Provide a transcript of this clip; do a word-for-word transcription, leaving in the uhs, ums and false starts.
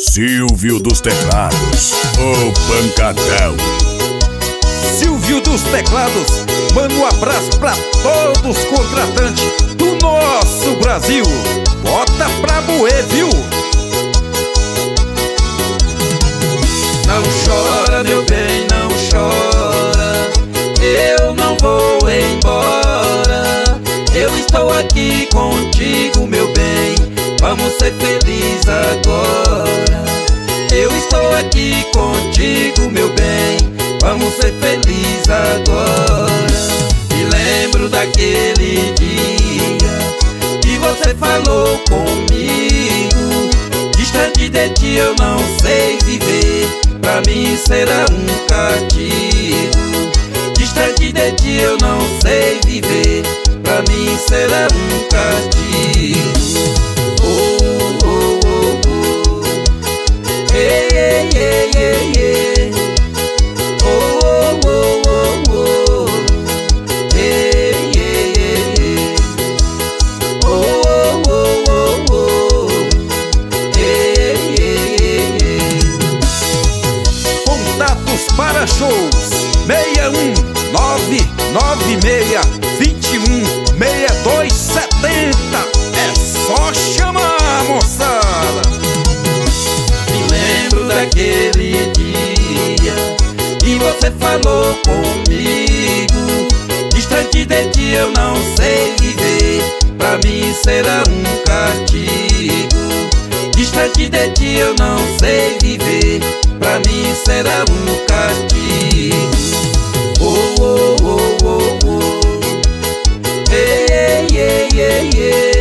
Silvio dos Teclados, o pancadão. Silvio dos Teclados, manda um abraço pra todos os contratantes do nosso Brasil. Bota pra moer, viu? Não chora, meu bem, não chora, eu não vou embora. Eu estou aqui contigo, meu bem, vamos ser felizes agora. Eu estou aqui contigo, meu bem, vamos ser felizes agora. Me lembro daquele dia que você falou comigo. Distante de ti eu não sei viver, pra mim será um castigo. Distante de ti eu não sei viver, pra mim será um castigo. Oh, oh, oh, oh. Ei, ei, ei, ei, ei. Oh, oh, oh, oh, oh. Ei, ei, ei, ei. Oh, oh, oh, oh, oh. Ei, ei, ei, ei. Contatos para shows seis um nove nove seis, dois um, seis dois sete zero. É só chamar, moçada. Me lembro daquele dia que você falou comigo. Distante de ti eu não sei viver, pra mim será um castigo. Distante de ti eu não sei viver, pra mim será um castigo. Oh, oh, oh, oh, oh. Ei, ei, ei, ei, ei.